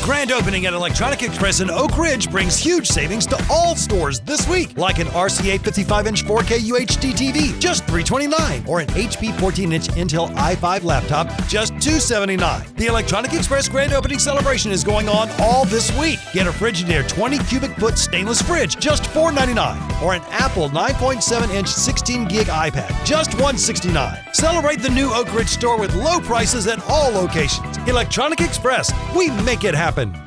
Grand opening at Electronic Express in Oak Ridge brings huge savings to all stores this week, like an RCA 55-inch 4K UHD TV, just $329, or an HP 14-inch Intel i5 laptop, just $279. The Electronic Express Grand Opening celebration is going on all this week. Get a Frigidaire 20 cubic foot stainless fridge, just $499, or an Apple 9.7-inch 16-gig iPad, just $169. Celebrate the new Oak Ridge store with low prices at all locations. Electronic Express, we make it happen.